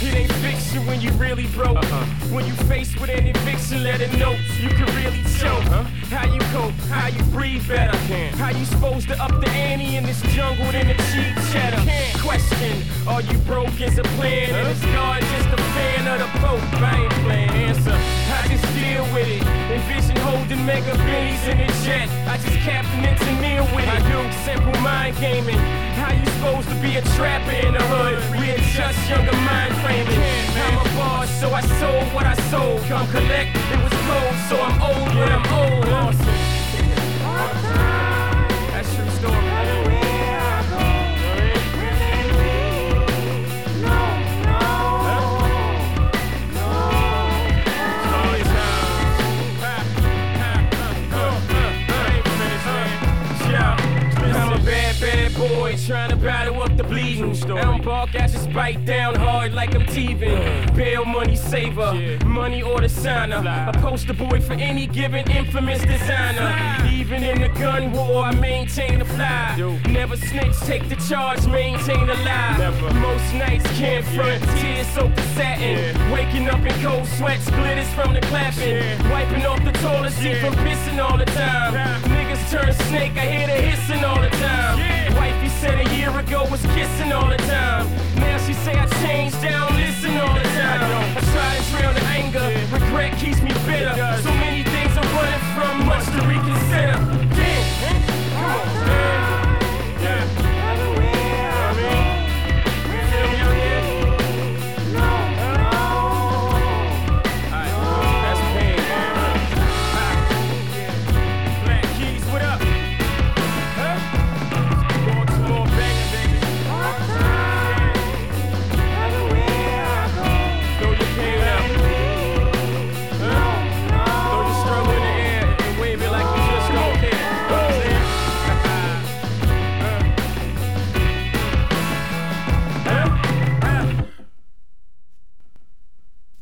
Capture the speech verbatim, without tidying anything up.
It ain't fiction when you really broke. Uh-uh. When you faced with an eviction, let it know you can really choke. Uh-huh. How you cope, how you breathe better. How you supposed to up the ante in this jungle than the cheap cheddar? Can't question, are you broke as a plan? Huh? And is God just a fan of the Pope? I ain't playing answer, I just deal with it. Envision holding mega billies in a jet. I just captain engineer with it. I do simple mind gaming. How you supposed to be a trapper in the hood? We adjust younger mind framing. I'm a boss, so I sold what I sold. Come collect, it was cold, so I'm old when I'm old. Awesome. That's true story. Boy, trying to battle up the bleeding. I don't bark, I just bite down hard like I'm teething. Bail money saver, yeah. Money order signer. Fly. A poster boy for any given infamous designer. Fly. Even in the gun war, I maintain the fly. Yo. Never snitch, take the charge, maintain the lie. Never. Most nights can't front, yeah. Tears soak the satin. Yeah. Waking up in cold sweat, splitters from the clapping. Yeah. Wiping off the toilet seat yeah. from pissing all the time. Yeah. Niggas turn snake, I hear the hissing all the time. Yeah. Wifey said a year ago was kissing all the time. Now she say I changed, down, listen all the time. I try to trail the anger, regret keeps me bitter. So many things I'm running from, much to reconsider.